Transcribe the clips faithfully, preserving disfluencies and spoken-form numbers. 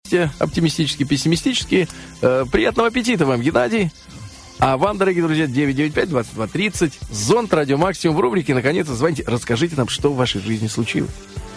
оптимистически, пессимистически. Э, приятного аппетита вам, Геннадий. А вам, дорогие друзья, девять девять пять двадцать два тридцать. Зонт, Радио Максимум в рубрике. Наконец-то звоните, расскажите нам, что в вашей жизни случилось.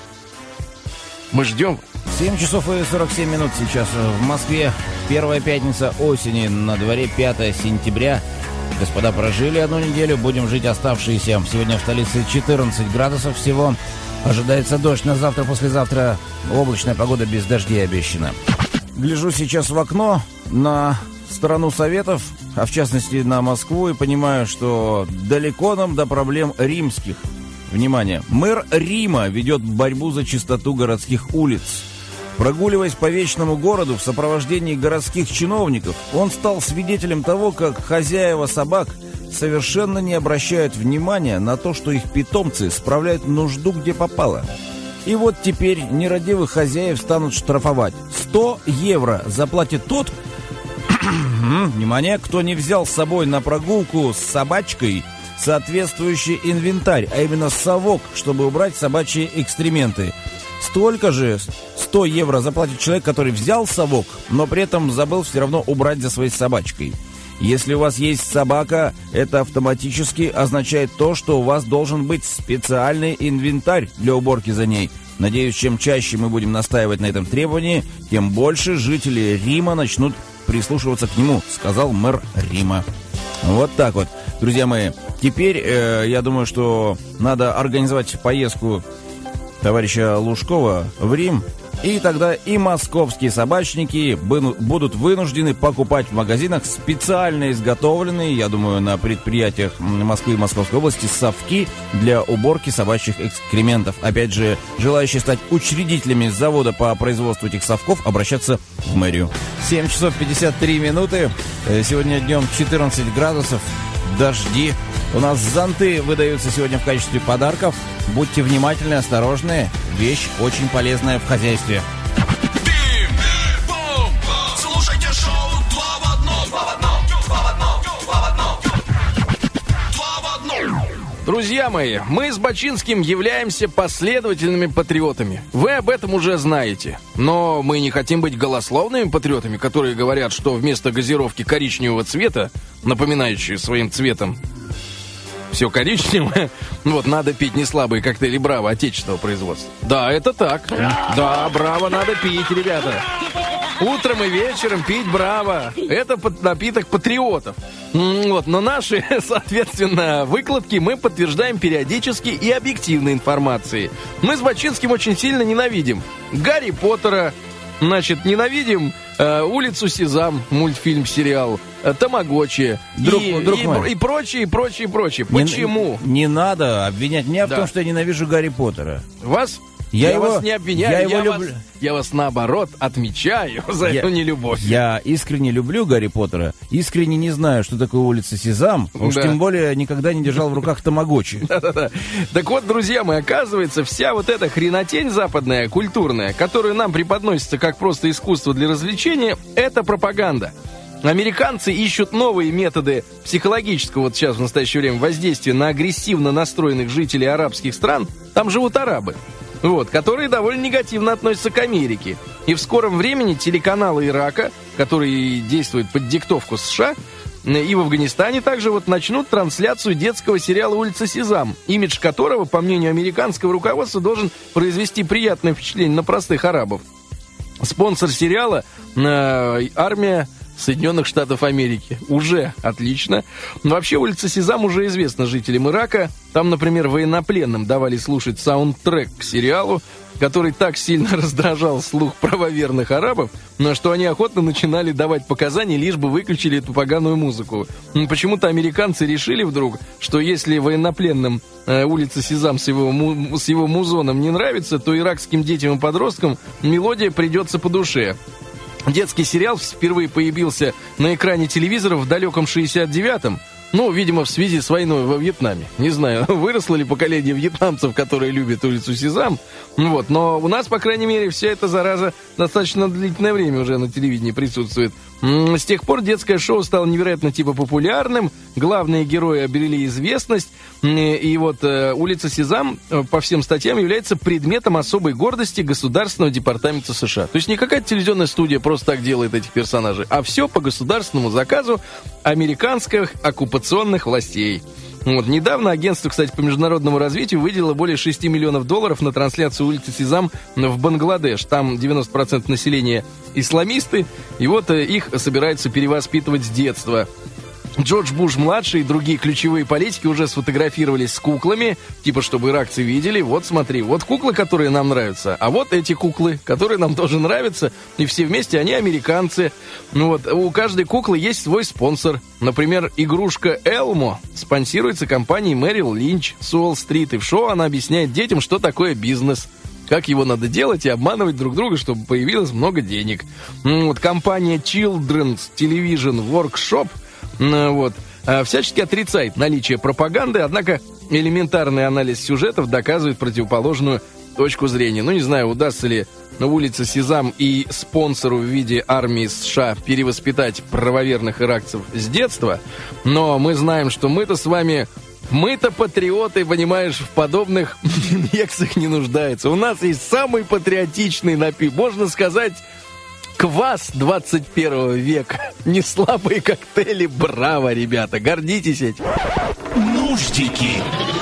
Мы ждем. семь часов и сорок семь минут сейчас в Москве. Первая пятница осени, на дворе пятое сентября. Господа, прожили одну неделю, будем жить оставшиеся. Сегодня в столице четырнадцать градусов всего. Ожидается дождь на завтра, послезавтра. Облачная погода без дождей обещана. Гляжу сейчас в окно на страну Советов, а в частности на Москву, и понимаю, что далеко нам до проблем римских. Внимание! Мэр Рима ведет борьбу за чистоту городских улиц. Прогуливаясь по вечному городу в сопровождении городских чиновников, он стал свидетелем того, как хозяева собак совершенно не обращают внимания на то, что их питомцы справляют нужду где попало. И вот теперь нерадивых хозяев станут штрафовать. сто евро заплатит тот, внимание, кто не взял с собой на прогулку с собачкой соответствующий инвентарь, а именно совок, чтобы убрать собачьи экскременты. Столько же, сто евро заплатит человек, который взял совок, но при этом забыл все равно убрать за своей собачкой. Если у вас есть собака, это автоматически означает то, что у вас должен быть специальный инвентарь для уборки за ней. Надеюсь, чем чаще мы будем настаивать на этом требовании, тем больше жители Рима начнут прислушиваться к нему, сказал мэр Рима. Вот так вот. Друзья мои, теперь э, я думаю, что надо организовать поездку товарища Лужкова в Рим, и тогда и московские собачники будут вынуждены покупать в магазинах специально изготовленные, я думаю, на предприятиях Москвы и Московской области, совки для уборки собачьих экскрементов. Опять же, желающие стать учредителями завода по производству этих совков, обращаться в мэрию. семь часов пятьдесят три минуты. Сегодня днем четырнадцать градусов. Дожди. У нас зонты выдаются сегодня в качестве подарков. Будьте внимательны, осторожны. Вещь очень полезная в хозяйстве. Бим-бум! Слушайте шоу «Два в одном». Два в одном. Два в одном. Два в одном. Два в одном. Друзья мои, мы с Бачинским являемся последовательными патриотами. Вы об этом уже знаете. Но мы не хотим быть голословными патриотами, которые говорят, что вместо газировки коричневого цвета, напоминающей своим цветом все коричневое, вот, надо пить не слабые коктейли «Браво» отечественного производства. Да, это так. Да, «Браво» надо пить, ребята. Утром и вечером пить «Браво». Это напиток патриотов. Вот, но наши, соответственно, выкладки мы подтверждаем периодически и объективной информацией. Мы с Бачинским очень сильно ненавидим Гарри Поттера, значит, ненавидим э, «Улицу Сезам», мультфильм, сериал, э, «Тамагочи» друг, и, друг и, мой. и прочее, и прочее, и прочее. Почему? Не, не надо обвинять меня Да. в том, что я ненавижу Гарри Поттера. Вас? Я Я, его- вас не обвиняю, я я, его вас, люблю. я вас, наоборот, отмечаю за Я- эту нелюбовь. Я искренне люблю Гарри Поттера, искренне не знаю, что такое улица Сезам, уж Да. тем более никогда не держал в руках тамагочи. Да-да-да. Так вот, друзья мои, оказывается, вся вот эта хренотень западная, культурная, которая нам преподносится как просто искусство для развлечения, это пропаганда. Американцы ищут новые методы психологического, вот сейчас в настоящее время, воздействия на агрессивно настроенных жителей арабских стран. Там живут арабы, вот, которые довольно негативно относятся к Америке. И в скором времени телеканалы Ирака, которые действуют под диктовку США, и в Афганистане также вот начнут трансляцию детского сериала «Улица Сезам», имидж которого, по мнению американского руководства, должен произвести приятное впечатление на простых арабов. Спонсор сериала э, армия Соединенных Штатов Америки. Уже отлично. Но вообще «Улица Сезам» уже известна жителям Ирака. Там, например, военнопленным давали слушать саундтрек к сериалу, который так сильно раздражал слух правоверных арабов, но что они охотно начинали давать показания, лишь бы выключили эту поганую музыку. Почему-то американцы решили вдруг, что если военнопленным э, «Улица Сезам» с его, му- с его музоном не нравится, то иракским детям и подросткам мелодия придется по душе. Детский сериал впервые появился на экране телевизора в далеком шестьдесят девятом. Ну, видимо, в связи с войной во Вьетнаме. Не знаю, выросло ли поколение вьетнамцев, которые любят улицу Сезам. Вот, но у нас, по крайней мере, вся эта зараза достаточно длительное время уже на телевидении присутствует. С тех пор детское шоу стало невероятно типа популярным. Главные герои обрели известность. И вот э, улица Сезам э, по всем статьям является предметом особой гордости Государственного департамента США. То есть не какая-то телевизионная студия просто так делает этих персонажей, а все по государственному заказу американских оккупационных властей. Вот. Недавно агентство, кстати, по международному развитию выделило более шести миллионов долларов на трансляцию улицы Сезам в Бангладеш. Там девяносто процентов населения исламисты, и вот э, их собираются перевоспитывать с детства. Джордж Буш-младший и другие ключевые политики уже сфотографировались с куклами, типа, чтобы иракцы видели, вот смотри, вот куклы, которые нам нравятся, а вот эти куклы, которые нам тоже нравятся, и все вместе они американцы. Ну вот, у каждой куклы есть свой спонсор. Например, игрушка Элмо спонсируется компанией Merrill Lynch с Уолл-стрит, и в шоу она объясняет детям, что такое бизнес, как его надо делать и обманывать друг друга, чтобы появилось много денег. Ну вот, компания Children's Television Workshop вот, всячески отрицает наличие пропаганды, однако элементарный анализ сюжетов доказывает противоположную точку зрения. Ну, не знаю, удастся ли на улице Сезам и спонсору в виде армии США перевоспитать правоверных иракцев с детства, но мы знаем, что мы-то с вами... Мы-то патриоты, понимаешь, в подобных инъекциях не нуждаются. У нас есть самый патриотичный напиток, можно сказать... Квас двадцать первого века. Не слабые коктейли. Браво, ребята. Гордитесь этим. Нуждики.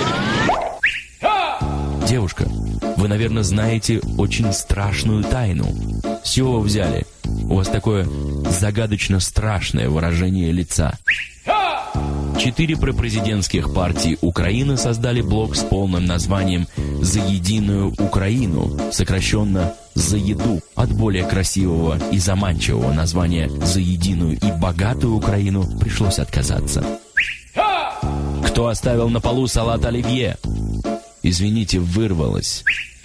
Девушка, вы, наверное, знаете очень страшную тайну. С чего вы взяли? У вас такое загадочно страшное выражение лица. Четыре пропрезидентских партии Украины создали блок с полным названием «За единую Украину», сокращенно «За еду». От более красивого и заманчивого названия «За единую и богатую Украину» пришлось отказаться. Кто оставил на полу салат оливье? Извините, вырвалось.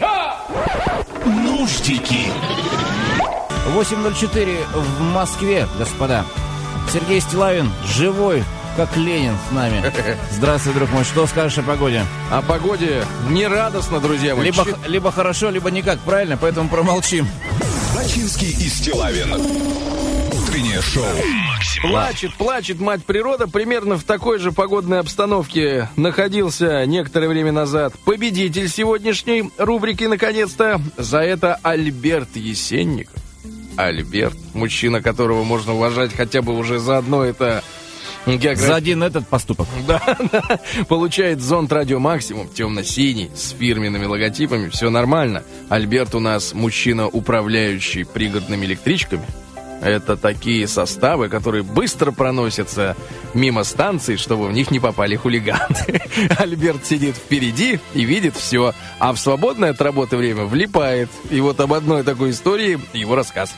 Нуждики. восемь ноль четыре в Москве, господа. Сергей Стилавин, живой, как Ленин с нами. Здравствуй, друг мой. Что скажешь о погоде? О погоде нерадостно, друзья мои. Либо, либо хорошо, либо никак, правильно? Поэтому промолчим. Бачинский и Стилавин. Утреннее шоу. Плачет, плачет мать природа. Примерно в такой же погодной обстановке находился некоторое время назад победитель сегодняшней рубрики, наконец-то. За это Альберт Есенников. Альберт, мужчина, которого можно уважать хотя бы уже за одно это... Географ... За один этот поступок. Да, да. Получает зонт Радио Максимум, темно-синий, с фирменными логотипами, все нормально. Альберт у нас мужчина, управляющий пригородными электричками. Это такие составы, которые быстро проносятся мимо станций, чтобы в них не попали хулиганы. Альберт сидит впереди и видит все, а в свободное от работы время влипает. И вот об одной такой истории его рассказ.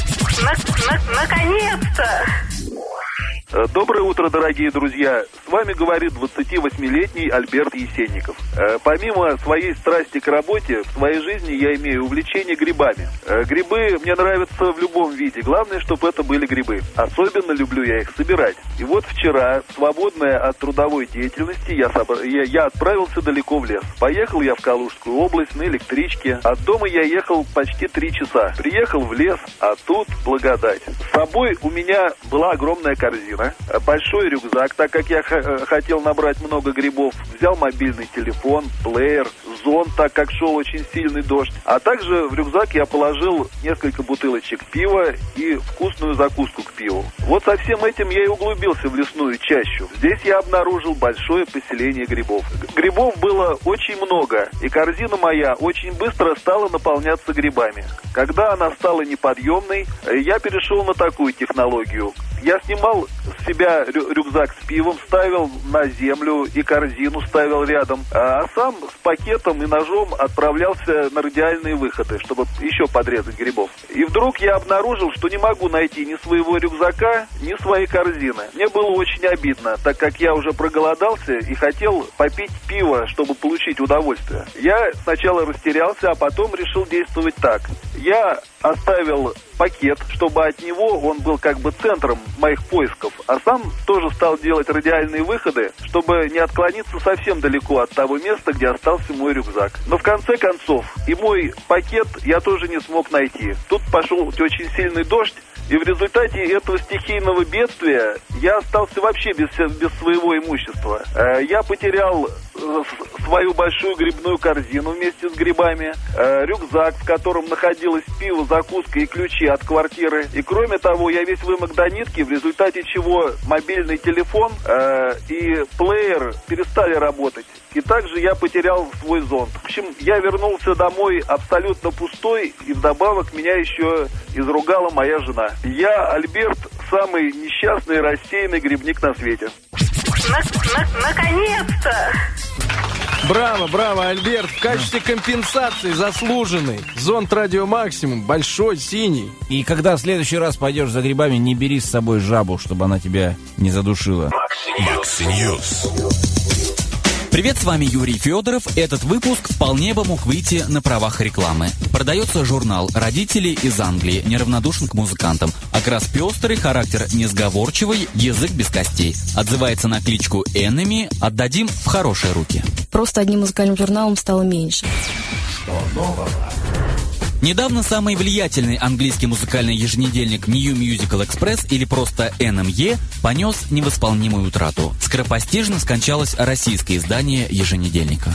Наконец-то! Доброе утро, дорогие друзья! С вами говорит двадцативосьмилетний Альберт Есенников. Помимо своей страсти к работе, в своей жизни я имею увлечение грибами. Грибы мне нравятся в любом виде, главное, чтобы это были грибы. Особенно люблю я их собирать. И вот вчера, свободная от трудовой деятельности, я, собр... я, я отправился далеко в лес. Поехал я в Калужскую область на электричке. От дома я ехал почти три часа. Приехал в лес, а тут благодать. С собой у меня была огромная корзина, большой рюкзак, так как я х- хотел набрать много грибов. Взял мобильный телефон, плеер, зонт, так как шел очень сильный дождь. А также в рюкзак я положил несколько бутылочек пива и вкусную закуску к пиву. Вот со всем этим я и углубился в лесную чащу. Здесь я обнаружил большое поселение грибов. Грибов было очень много, и корзина моя очень быстро стала наполняться грибами. Когда она стала неподъемной, я перешел на такую технологию. Я снимал с себя рю- рюкзак с пивом, ставил на землю и корзину ставил рядом, а сам с пакетом и ножом отправлялся на радиальные выходы, чтобы еще подрезать грибов. И вдруг я обнаружил, что не могу найти ни своего рюкзака, ни своей корзины. Мне было очень обидно, так как я уже проголодался и хотел попить пиво, чтобы получить удовольствие. Я сначала растерялся, а потом решил действовать так. я оставил пакет, чтобы от него он был как бы центром моих поисков, а сам тоже стал делать радиальные выходы, чтобы не отклониться совсем далеко от того места, где остался мой рюкзак. Но в конце концов и мой пакет я тоже не смог найти. Тут пошел очень сильный дождь, и в результате этого стихийного бедствия я остался вообще без, без своего имущества. Я потерял свою большую грибную корзину вместе с грибами, рюкзак, в котором находилось пиво, закуска и ключи от квартиры. И кроме того, я весь вымок до нитки, в результате чего мобильный телефон и плеер перестали работать. И также я потерял свой зонт. В общем, я вернулся домой абсолютно пустой, и вдобавок меня еще изругала моя жена. Я, Альберт, самый несчастный и рассеянный грибник на свете. Наконец-то! Браво, браво, Альберт. В качестве компенсации заслуженный зонт Радио Максимум, большой, синий. И когда в следующий раз пойдешь за грибами, не бери с собой жабу, чтобы она тебя не задушила. Макси Ньюс. Привет, с вами Юрий Федоров. Этот выпуск вполне бы мог выйти на правах рекламы. Продается журнал «Родители из Англии», неравнодушен к музыкантам. Окрас пестрый, характер несговорчивый, язык без костей. Отзывается на кличку Enemy. Отдадим в хорошие руки. Просто одним музыкальным журналом стало меньше. Что нового? Недавно самый влиятельный английский музыкальный еженедельник New Musical Express, или просто эн эм и, понес невосполнимую утрату. Скоропостижно скончалось российское издание еженедельника.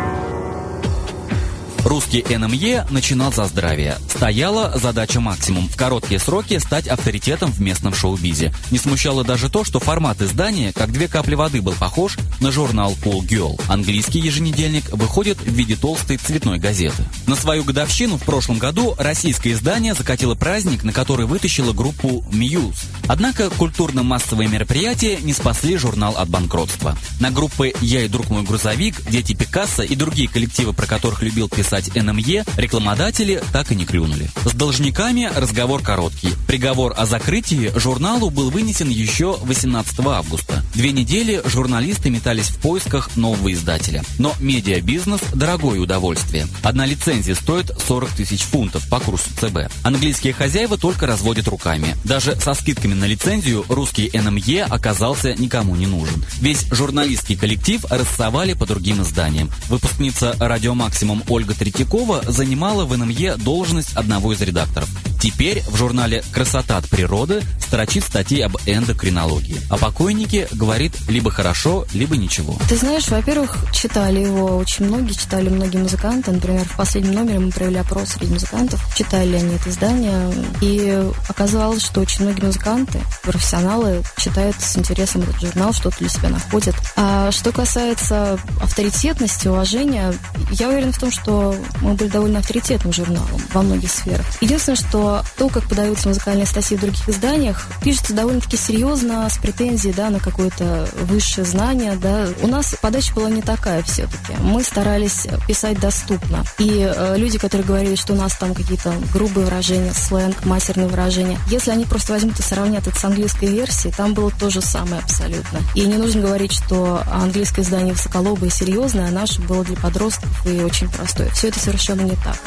Русский эн эм и начинал за здравие. Стояла задача максимум – в короткие сроки стать авторитетом в местном шоу-бизе. Не смущало даже то, что формат издания, как две капли воды, был похож на журнал Cool Girl. Английский еженедельник выходит в виде толстой цветной газеты. На свою годовщину в прошлом году российское издание закатило праздник, на который вытащило группу Muse. Однако культурно-массовые мероприятия не спасли журнал от банкротства. На группы «Я и друг мой грузовик», «Дети Пикассо» и другие коллективы, про которых любил писать эн эм и, рекламодатели так и не клюнули. С должниками разговор короткий. Приговор о закрытии журналу был вынесен еще восемнадцатого августа. Две недели журналисты метались в поисках нового издателя. Но медиабизнес – дорогое удовольствие. Одна лицензия стоит сорок тысяч фунтов по курсу цэ бэ. Английские хозяева только разводят руками. Даже со скидками на лицензию русский эн эм и оказался никому не нужен. Весь журналистский коллектив рассовали по другим изданиям. Выпускница «Радио Максимум» Ольга Третьякова занимала в эн эм и должность одного из редакторов. Теперь в журнале «Красота от природы» строчит статьи об эндокринологии. О покойнике говорит либо хорошо, либо ничего. Ты знаешь, во-первых, читали его очень многие, читали многие музыканты. Например, в последнем номере мы провели опрос среди музыкантов, читали ли они это издание. И оказалось, что очень многие музыканты, профессионалы, читают с интересом этот журнал, что-то для себя находят. А что касается авторитетности, уважения, я уверена в том, что мы были довольно авторитетным журналом во многих сферах. Единственное, что то, как подаются музыкальные статьи в других изданиях, пишется довольно-таки серьезно, с претензией, да, на какое-то высшее знание, да. У нас подача была не такая все-таки. Мы старались писать доступно. И э, люди, которые говорили, что у нас там какие-то грубые выражения, сленг, матерные выражения, если они просто возьмут и сравнят это с английской версией, там было то же самое абсолютно. И не нужно говорить, что английское издание высоколобое и серьезное, а наше было для подростков и очень простое. Все это совершенно не так.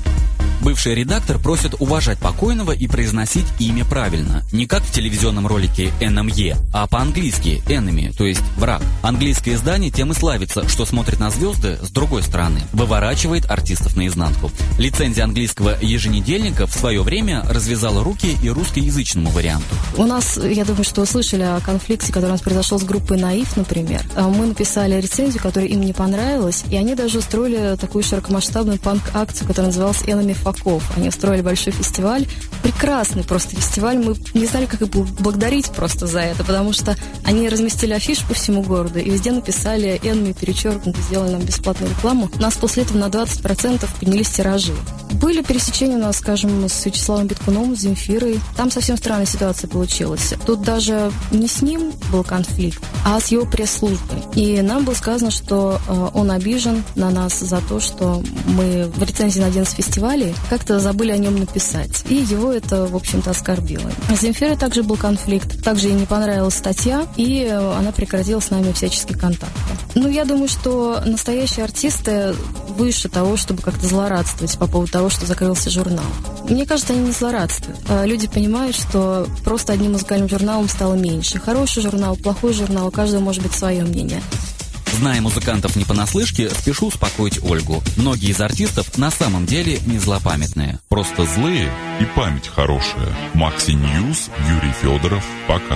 Бывший редактор просит уважать покойного и произносить имя правильно. Не как в телевизионном ролике эн эм и, а по-английски enemy, то есть враг. Английское издание тем и славится, что смотрит на звезды с другой стороны, выворачивает артистов наизнанку. Лицензия английского еженедельника в свое время развязала руки и русскоязычному варианту. У нас, я думаю, что вы слышали о конфликте, который у нас произошел с группой «Наив», например. Мы написали рецензию, которая им не понравилась, и они даже устроили такую широкомасштабную панк-акцию, которая называлась «Enemy Fuck Off». Они устроили большой фестиваль. Прекрасный просто фестиваль. Мы не знали, как их благодарить просто за это, потому что они разместили афишу по всему городу и везде написали «Enemy», перечеркнуто, сделали нам бесплатную рекламу. У нас после этого на двадцать процентов поднялись тиражи. Были пересечения у нас, скажем, с Вячеславом Биткуном, с Земфирой. Там совсем странная ситуация получилась. Тут даже не с ним был конфликт, а с его пресс-службой. И нам было сказано, что э, он обижен на нас за то, что мы в рецензии на один из фестивалей как-то забыли о нем написать. И его это, в общем-то, оскорбило. С Земфирой также был конфликт. Также ей не понравилась статья, и э, она прекратила с нами всяческие контакты. Ну, я думаю, что настоящие артисты выше того, чтобы как-то злорадствовать по поводу того, что закрылся журнал. Мне кажется, они не злорадствуют. А люди понимают, что просто одним музыкальным журналом стало меньше. Хороший журнал, плохой журнал, у каждого может быть свое мнение. Зная музыкантов не понаслышке, спешу успокоить Ольгу. Многие из артистов на самом деле не злопамятные. Просто злые и память хорошая. Макси Ньюс, Юрий Федоров. Пока.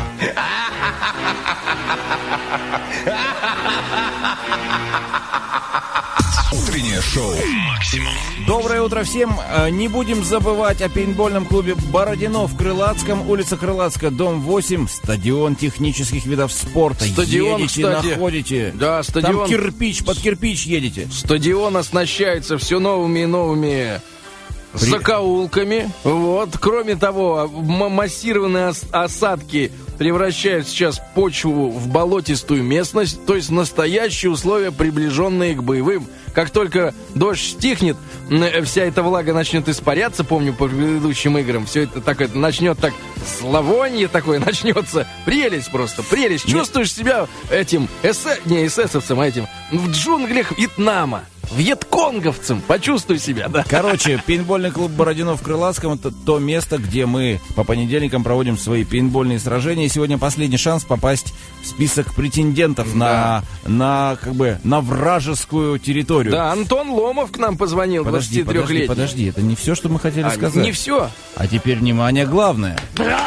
Утреннее шоу «Максимум». Доброе утро всем. Э, Не будем забывать о пейнтбольном клубе «Бородино» в Крылатском, улица Крылатская, дом восемь, стадион технических видов спорта. Стадион, едете, кстати. находите. Да, стадион. Там кирпич, под кирпич едете. Стадион оснащается все новыми и новыми При- закоулками. Вот. Кроме того, м- массированные ос- осадки превращают сейчас почву в болотистую местность, то есть настоящие условия, приближенные к боевым. Как только дождь стихнет, м, вся эта влага начнет испаряться, помню по предыдущим играм, все это так, это начнет так, зловонье такое начнется. Прелесть просто, прелесть. Чувствуешь себя этим, эсэ, не эсэсовцем, а этим, в джунглях Вьетнама. Вьетконговцем. Почувствуй себя, да. Короче, пейнтбольный клуб «Бородино» в Крылатском — это то место, где мы по понедельникам проводим свои пейнтбольные сражения. И сегодня последний шанс попасть в список претендентов Да. на, на, как бы, на вражескую территорию. Да, Антон Ломов к нам позвонил, Подожди, подожди, двадцатитрёхлетний. подожди, это не все, что мы хотели А, сказать. не все. А теперь, внимание, главное.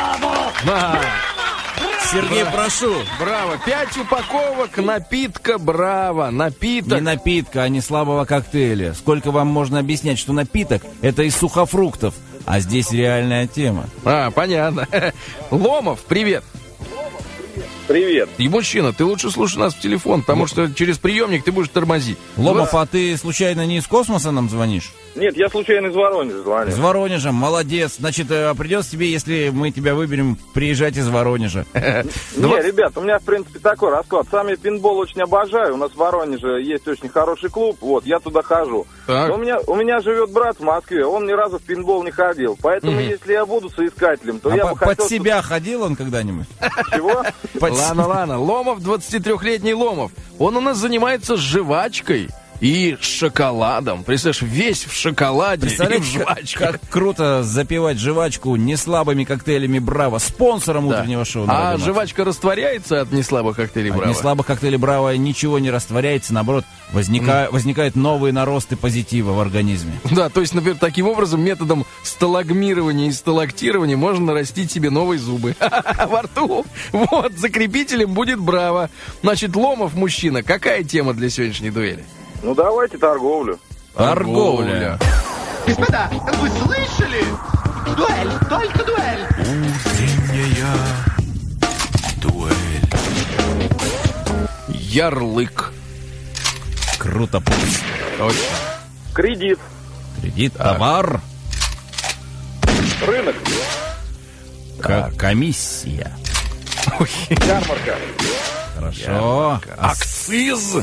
А, Сергей, прошу. браво. Пять упаковок напитка «Браво». Напиток. Не напитка, а не слабого коктейля. Сколько вам можно объяснять, что напиток — это из сухофруктов, а здесь реальная тема. А, понятно. Ломов, привет. Привет. И мужчина, ты лучше слушай нас в телефон, потому что через приемник ты будешь тормозить. Ломов, а ты случайно не из космоса нам звонишь? Нет, я случайно из Воронежа звоню. Из Воронежа, молодец. Значит, э, придется тебе, если мы тебя выберем, приезжать из Воронежа. Не, ребят, у меня, в принципе, такой расклад. Сам я пейнтбол очень обожаю. У нас в Воронеже есть очень хороший клуб. Вот, я туда хожу. Так. Но у меня, у меня живет брат в Москве. Он ни разу в пейнтбол не ходил. Поэтому, если я буду соискателем, то А я по- бы хотел... под себя ходил он когда-нибудь? Чего? Под Ладно, ладно. Ломов, двадцатитрёхлетний Ломов. Он у нас занимается жвачкой и шоколадом. Представляешь, весь в шоколаде и в Представляете, жвачке. как, как круто запивать жвачку неслабыми коктейлями «Браво», спонсором Да. утреннего шоу. на А Радио Макс. жвачка растворяется от неслабых коктейлей От «Браво»? неслабых коктейлей «Браво» ничего не растворяется, наоборот, возника... возникают новые наросты позитива в организме. Да, то есть, например, таким образом, методом сталагмирования и сталактирования можно нарастить себе новые зубы во рту. Вот, закрепителем будет «Браво». Значит, Ломов, мужчина, какая тема для сегодняшней дуэли? Ну, давайте торговлю. Торговля. Господа, вы слышали? Дуэль, только дуэль. Утренняя дуэль. Ярлык. Круто. Точно. Кредит. Кредит, товар, Рынок. к- комиссия. Ярмарка. Хорошо. А Акциз.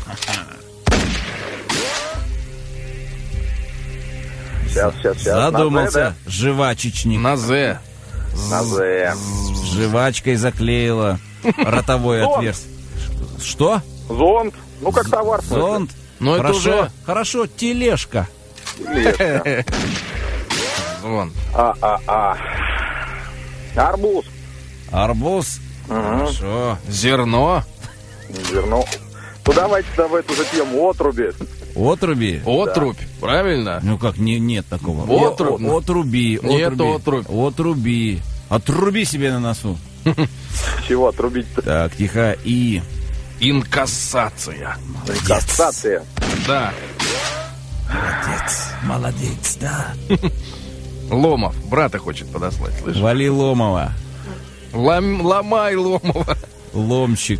Сейчас, сейчас, сейчас. задумался. Жвачечник. На «З». На З. Жвачкой заклеила ротовое Зонт. отверстие. Что? Зонт. Ну, как товар. в смысле. Зонт? Ну, это Хорошо, уже- хорошо, тележка. Леска. Вон. А-а-а. Арбуз. Арбуз. Мгм. Хорошо. Зерно. Зерно. Ну, давайте в эту же тему отруби. Отруби. Отрубь. Правильно? Ну как, не, нет такого. Отрубь. О- Отруби. Нет, отруби. отрубь. Отруби. Отруби себе на носу. Чего отрубить-то? Так, тихо. И. Инкассация. Инкассация. Да. Молодец. Молодец, да. Ломов. Брата хочет подослать, слышишь? Вали Ломова. Лом- ломай Ломова. Ломщик.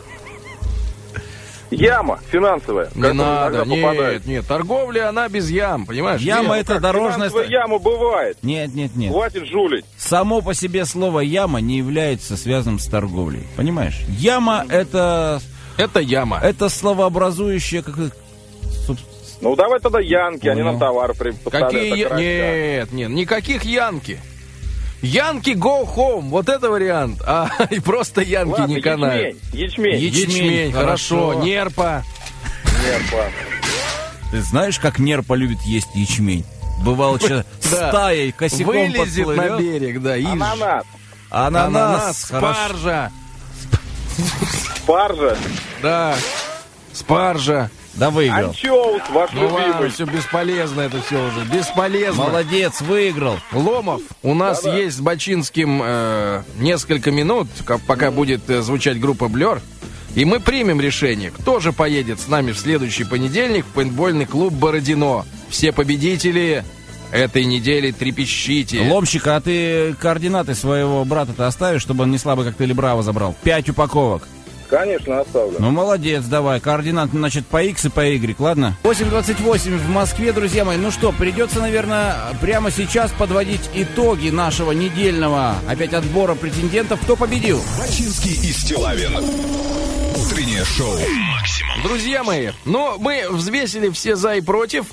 Яма финансовая. Не которая надо, иногда нет, попадает. нет. Торговля, она без ям, понимаешь? Яма Нет. это дорожная... Финансовая ста- яма бывает. Нет, нет, нет. Хватит жулить. Само по себе слово «яма» не является связанным с торговлей. Понимаешь? Яма это... Это яма. Это словообразующее... Как... суб- Ну, давай тогда янки, они Ну. нам товар при- поставят. Какие... я- окорочка. Нет, нет, никаких янки. Янки go home, вот это вариант. А и просто янки Ладно, не канают. ячмень. Ячмень. Ячмень, Ячмень, хорошо. хорошо. Нерпа. Нерпа. Ты знаешь, как нерпа любит есть ячмень? бывало, что стаей косяком вылезет подплывет. на берег, да. ишь. Ананас. Ананас. Хорошо. спаржа. Спаржа. Да, спаржа. Да, выиграл. Анчоус, ваш Ну ладно, любимый. все бесполезно это все уже, бесполезно. Молодец, выиграл. Ломов, у нас Да-да. есть с Бачинским э, несколько минут, как- пока будет э, звучать группа Блер, и мы примем решение, кто же поедет с нами в следующий понедельник в пейнтбольный клуб Бородино. Все победители этой недели трепещите. Ломщик, а ты координаты своего брата-то оставишь, чтобы он не слабый коктейль Браво забрал? Пять упаковок. Конечно, оставлю. Ну, молодец, давай. Координаты, значит, по X и по Y, ладно? восемь двадцать восемь в Москве, друзья мои. Ну что, придется, наверное, прямо сейчас подводить итоги нашего недельного опять отбора претендентов. Кто победил? Бачинский и Стилавин. Утреннее шоу. Максимум. Друзья мои, ну, мы взвесили все за и против,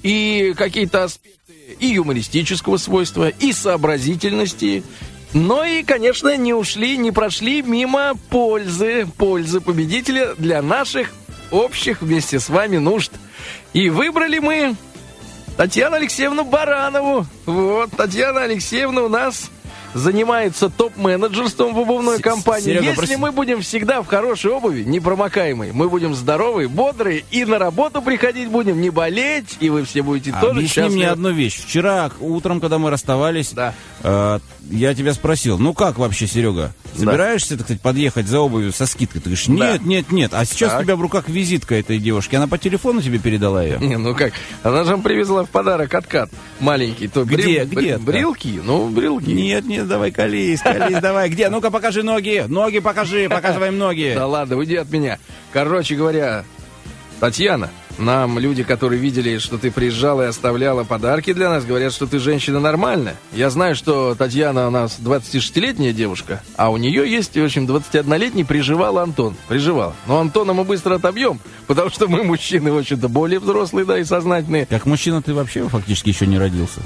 и какие-то аспекты и юмористического свойства, и сообразительности, но и, конечно, не ушли, не прошли мимо пользы, пользы победителя для наших общих вместе с вами нужд. И выбрали мы Татьяну Алексеевну Баранову. Вот, Татьяна Алексеевна у нас занимается топ-менеджерством в обувной С- компании. Серега, Если прости. мы будем всегда в хорошей обуви, непромокаемой, мы будем здоровые, бодрые, и на работу приходить будем, не болеть, и вы все будете тоже Объясни счастливы. мне одну вещь. Вчера утром, когда мы расставались, Да. э, я тебя спросил, ну как вообще, Серега, собираешься, так сказать, подъехать за обувью со скидкой? Ты говоришь, нет, Да. нет, нет. А сейчас Так. у тебя в руках визитка этой девушки. Она по телефону тебе передала ее? Не, ну как, она же вам привезла в подарок откат маленький. То Где, брил- где бри- брилки, ну, брилки. Нет, нет, давай, колись, колись, давай. Где? Ну-ка, покажи ноги. Ноги покажи, показываем ноги. Да ладно, уйди от меня. Короче говоря, Татьяна, нам люди, которые видели, что ты приезжала и оставляла подарки для нас, говорят, что ты женщина нормальная. Я знаю, что Татьяна у нас двадцатишестилетняя девушка, а у нее есть, в общем, двадцатиоднолетний приживал Антон. Приживал. Но Антона мы быстро отобьем, потому что мы мужчины, в общем-то, более взрослые, да, и сознательные. Как мужчина ты вообще фактически еще не родился.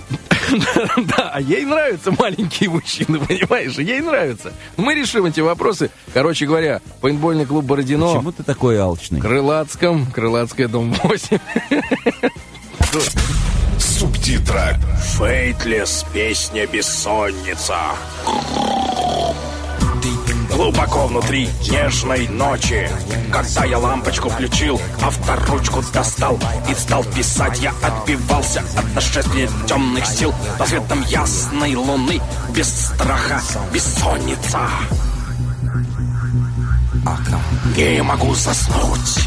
Да, а ей нравятся маленькие мужчины, понимаешь? Ей нравятся. Мы решим эти вопросы. Короче говоря, пейнтбольный клуб Бородино. Почему ты такой алчный? Крылатском, Крылатская, дом восемь. Субтитра. Фейтлес, песня «Бессонница». Глубоко внутри нежной ночи, когда я лампочку включил, авторучку достал и стал писать, я отбивался от нашествия темных сил по светом ясной луны, без страха бессонница. Не могу заснуть.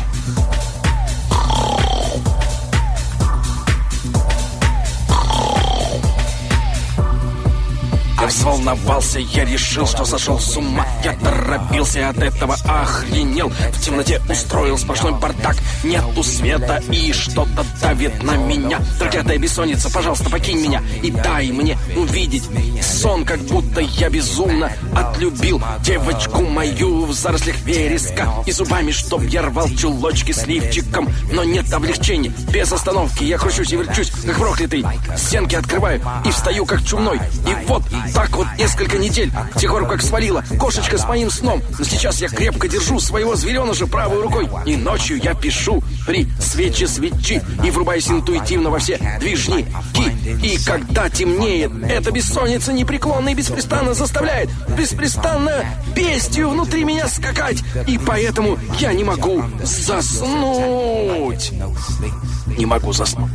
Я взволновался, я решил, что сошел с ума. Я торопился, от этого охренел. В темноте устроил сплошной бардак. Нету света и что-то давит на меня. Проклятая бессонница, пожалуйста, покинь меня и дай мне увидеть сон, как будто я безумно отлюбил девочку мою в зарослях вереска. И зубами, чтоб я рвал чулочки с лифчиком. Но нет облегчения, без остановки я кручусь и верчусь, как проклятый. Стенки открываю и встаю, как чумной. И вот так вот несколько недель, с тех пор, как свалила кошечка с моим сном. Но сейчас я крепко держу своего звереныша правой рукой. И ночью я пишу при свече свечи и врубаюсь интуитивно во все движники. И когда темнеет, эта бессонница непреклонно и беспрестанно заставляет беспрестанно бестию внутри меня скакать. И поэтому я не могу заснуть. Не могу заснуть.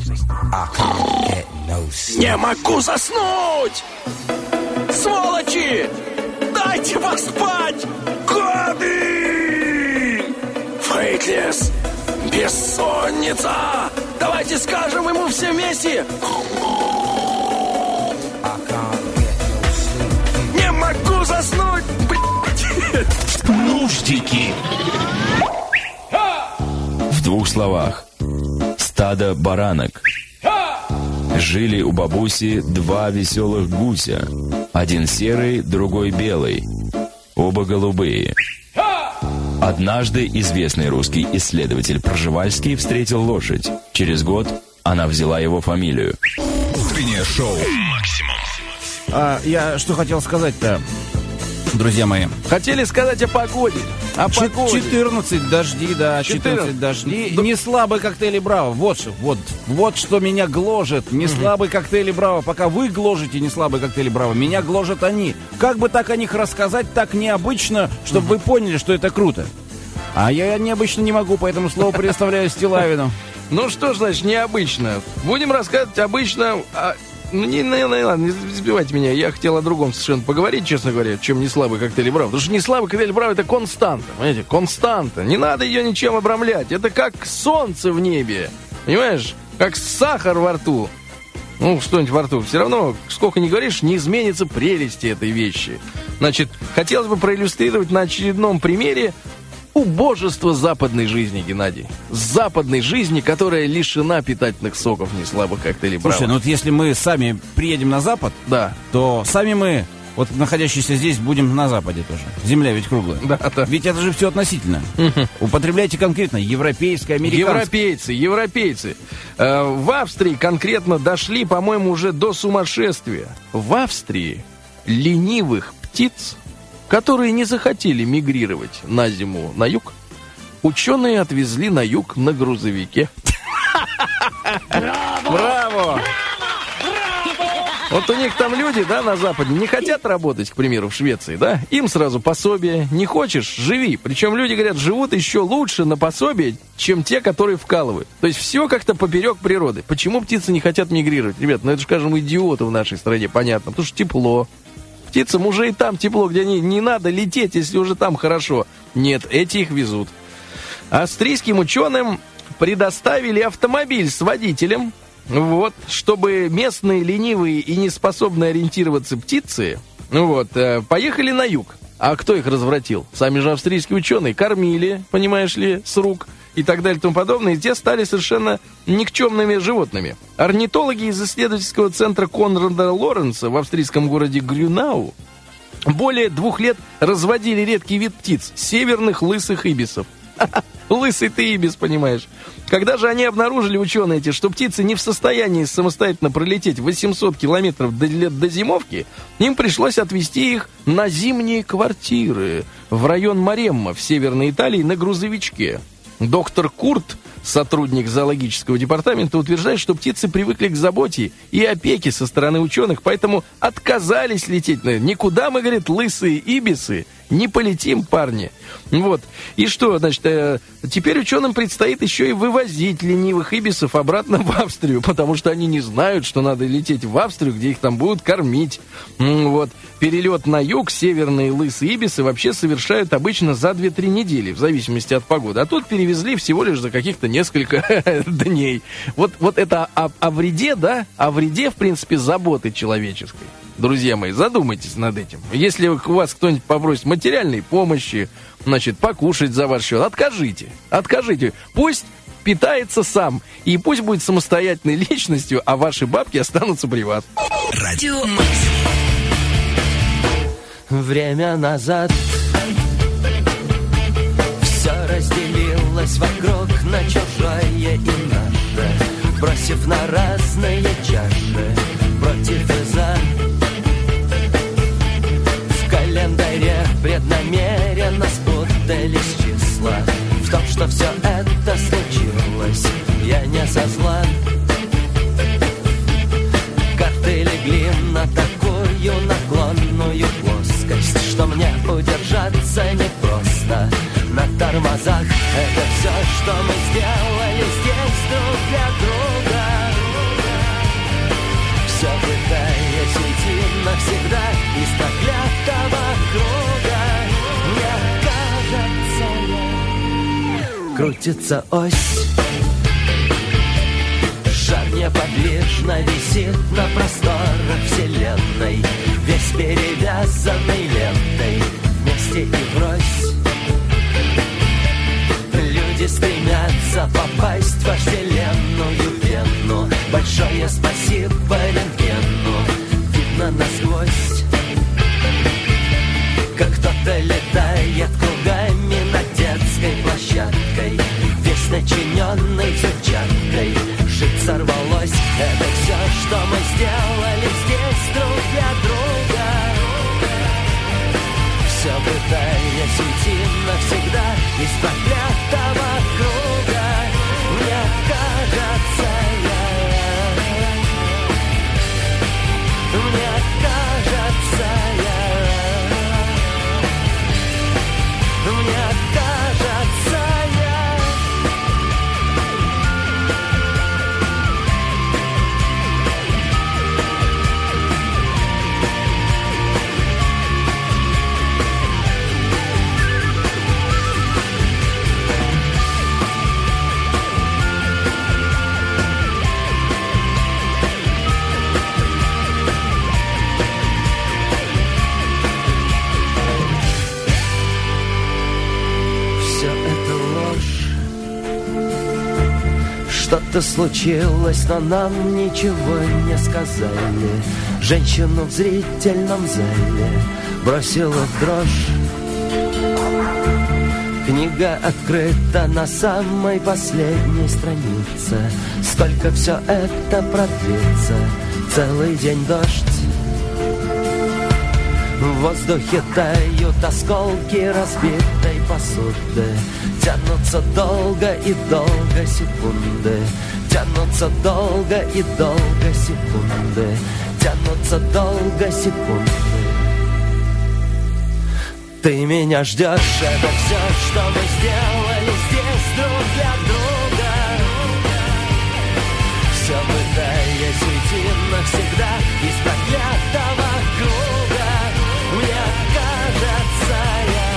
Не могу заснуть! Сволочи! Дайте поспать! Годы! Фейтлес! Бессонница! Давайте скажем ему все вместе! Не могу заснуть! Блядь! Нуждики. В двух словах. Стадо баранок. Жили у бабуси два веселых гуся. Один серый, другой белый. Оба голубые. Однажды известный русский исследователь Пржевальский встретил лошадь. Через год она взяла его фамилию. Утреннее шоу. Максимум. А, я что хотел сказать-то? Друзья мои. Хотели сказать о погоде. О Ч- погоде. четырнадцать дожди, да, четырнадцать дожди. Не слабый коктейль и Браво. Вот, что- вот, вот что меня гложет. Не слабый коктейль и Браво. Пока вы гложете не слабый коктейль и Браво, меня гложат они. Как бы так о них рассказать, так необычно, чтобы вы поняли, что это круто. А я необычно не могу, поэтому слово предоставляю Стилавину. Ну что ж, значит, необычно. Будем рассказывать обычно... о- Ну, не, не, не, ладно, не сбивайте меня. Я хотел о другом совершенно поговорить, честно говоря, чем не слабый коктейль Браво. Потому что не слабый коктейль Браво — это константа, понимаете, константа. Не надо ее ничем обрамлять. Это как солнце в небе, понимаешь? Как сахар во рту. Ну, что-нибудь во рту. Все равно, сколько ни говоришь, не изменится прелести этой вещи. Значит, хотелось бы проиллюстрировать на очередном примере убожество западной жизни, Геннадий. Западной жизни, которая лишена питательных соков не слабых коктейлей Браво. Слушай, ну вот если мы сами приедем на Запад, да, то сами мы, вот находящиеся здесь, будем на Западе тоже. Земля ведь круглая. Да, да. Ведь это же все относительно. Употребляйте конкретно европейское, американское. Европейцы, европейцы. Э, в Австрии конкретно дошли, по-моему, уже до сумасшествия. В Австрии ленивых птиц, которые не захотели мигрировать на зиму на юг, ученые отвезли на юг на грузовике. Браво! Вот у них там люди, да, на Западе не хотят работать, к примеру, в Швеции, да? Им сразу пособие. Не хочешь — живи. Причем люди, говорят, живут еще лучше на пособие, чем те, которые вкалывают. То есть все как-то поперек природы. Почему птицы не хотят мигрировать? Ребят, ну это же, скажем, идиоты в нашей стране, понятно. Потому что тепло. Птицам уже и там тепло, где они не надо лететь, если уже там хорошо. Нет, эти их везут. Австрийским ученым предоставили автомобиль с водителем, вот, чтобы местные ленивые и неспособные ориентироваться птицы, ну вот, э, поехали на юг. А кто их развратил? Сами же австрийские ученые кормили, понимаешь ли, с рук и так далее и тому подобное, и те стали совершенно никчемными животными. Орнитологи из исследовательского центра Конрада Лоренца в австрийском городе Грюнау более двух лет разводили редкий вид птиц — северных лысых ибисов. Лысый ты ибис, понимаешь. Когда же они обнаружили, ученые эти, что птицы не в состоянии самостоятельно пролететь восемьсот километров до, до зимовки, им пришлось отвезти их на зимние квартиры в район Маремма в Северной Италии на грузовичке. Доктор Курт, сотрудник зоологического департамента, утверждает, что птицы привыкли к заботе и опеке со стороны ученых, поэтому отказались лететь. Никуда мы, говорит, лысые ибисы не полетим, парни. Вот. И что, значит, э, теперь ученым предстоит еще и вывозить ленивых ибисов обратно в Австрию, потому что они не знают, что надо лететь в Австрию, где их там будут кормить. М, Вот. Перелет на юг северные лысые ибисы вообще совершают обычно за две-три недели, в зависимости от погоды. А тут перевезли всего лишь за каких-то несколько дней. Вот, вот это о, о вреде, да? О вреде, в принципе, заботы человеческой. Друзья мои, задумайтесь над этим. Если у вас кто-нибудь попросит материальной помощи, значит, покушать за ваш счет, откажите. Откажите. Пусть питается сам. И пусть будет самостоятельной личностью, а ваши бабки останутся при вас. Радио Максимум. Время назад все разделилось вокруг на чужое и наше, бросив на разные чаши против и за. В календаре преднамеренно спутались числа. В том, что все это случилось, я не со зла. Карты легли на такую наклонную плоскость, что мне удержаться непросто на тормозах. Это все, что мы сделали здесь друг для друга. Все пытаясь уйти навсегда из проклятого круга. Мне кажется, крутится ось. Шар неподвижно висит на просторах вселенной, весь перевязанный лентой, вместе и врозь. Люди стремятся попасть в вожделенную вену. Большое спасибо рентгену, видно насквозь, как кто-то летает кругами над детской площадкой, весь начиненный взрывчаткой. Жить сорвалось. Это все, что мы сделали здесь друг для друга. уйти навсегда из проклятого круга. Мне кажется, я, мне кажется, я, мне кажется, я. Что-то случилось, но нам ничего не сказали. Женщину в зрительном зале бросила в дрожь. Книга открыта на самой последней странице. Сколько все это продлится? Целый день дождь. В воздухе тают осколки разбитой посуды. Тянутся долго и долго секунды. Тянутся долго и долго секунды. Тянутся долго секунды. Ты меня ждешь, это все, что мы сделали здесь друг для друга. Все пытаясь уйти навсегда из проклятого круга. Мне кажется, я,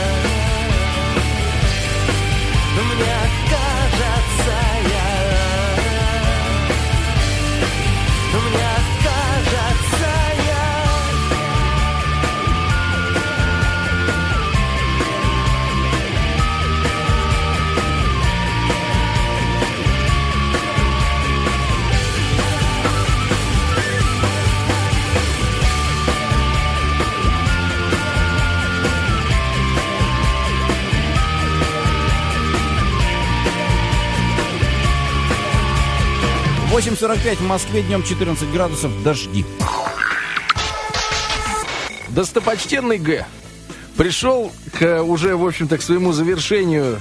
мне кажется, я, мне кажется, я. восемь сорок пять в Москве, днем четырнадцать градусов, дожди. Достопочтенный Г. Пришел к, уже, в общем-то, к своему завершению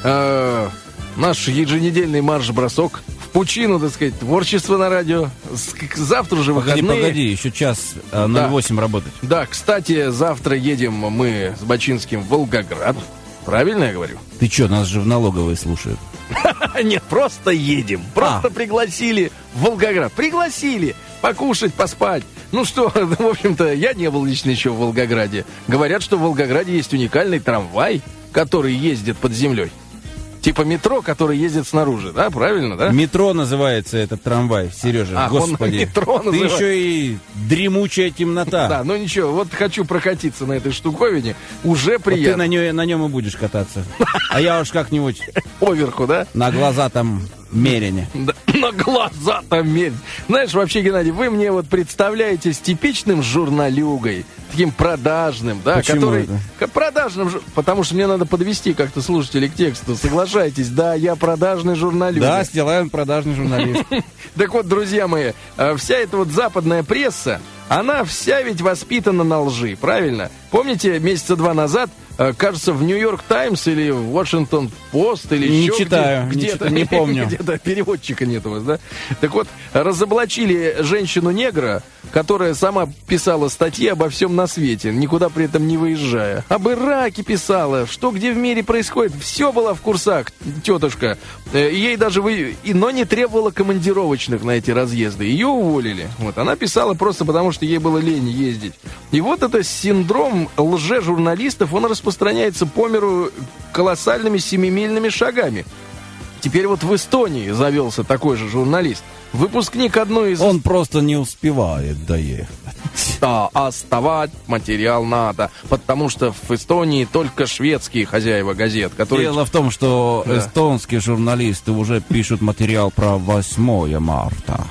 э, наш еженедельный марш-бросок в пучину, так сказать, творчество на радио. С, завтра уже погоди, выходные. Погоди, еще час э, ноль восемь да. работать. Да, кстати, завтра едем мы с Бачинским в Волгоград. Правильно я говорю? Ты что, нас же в налоговой слушают. Нет, просто едем. Просто а. пригласили в Волгоград. Пригласили покушать, поспать. Ну что, в общем-то, я не был лично еще в Волгограде. Говорят, что в Волгограде есть уникальный трамвай, который ездит под землей. Типа метро, который ездит снаружи, да? Правильно, да? Метро называется этот трамвай, Сережа, а, господи. Он метро Ты называет. еще и дремучая темнота. Да, ну ничего, вот хочу прокатиться на этой штуковине, уже приятно. Вот ты на, нее, на нем и будешь кататься. А я уж как-нибудь... Поверху, да? На глаза там мерине. Да, на глаза там мерине. Знаешь, вообще, Геннадий, вы мне вот представляете с типичным журналюгой, таким продажным, да, Почему который... это? Продажным, потому что мне надо подвести как-то слушателей к тексту. Соглашайтесь, да, я продажный журналюга. Да, Стилавин продажный журналист. Так вот, друзья мои, вся эта вот западная пресса, она вся ведь воспитана на лжи, правильно? Помните, месяца два назад, кажется, в Нью-Йорк Таймс или в Вашингтон Пост или не еще читаю, где- где-то, не, читаю, не помню. Где-то переводчика нет у вас, да? Так вот, разоблачили женщину-негра, которая сама писала статьи обо всем на свете, никуда при этом не выезжая. Об Ираке писала, что где в мире происходит. Все было в курсах, тетушка. Ей даже вы... Но не требовала командировочных на эти разъезды. Ее уволили. Вот. Она писала просто потому, что ей было лень ездить. И вот это синдром лже-журналистов, он распространяется по миру колоссальными семимильными шагами. Теперь вот в Эстонии завелся такой же журналист. Выпускник одной из... Он просто не успевает доехать. Да, оставать материал надо, потому что в Эстонии только шведские хозяева газет, которые... Дело в том, что да. эстонские журналисты уже пишут материал про восьмое марта.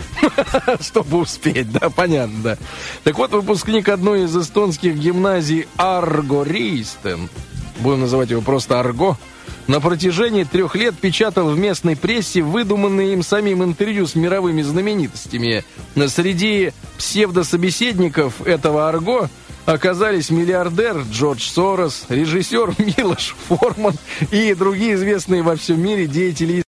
Чтобы успеть, да, понятно, да. Так вот, выпускник одной из эстонских гимназий Арго Ристен, будем называть его просто Арго, на протяжении трех лет печатал в местной прессе выдуманные им самим интервью с мировыми знаменитостями. Среди псевдособеседников этого Арго оказались миллиардер Джордж Сорос, режиссер Милош Форман и другие известные во всем мире деятели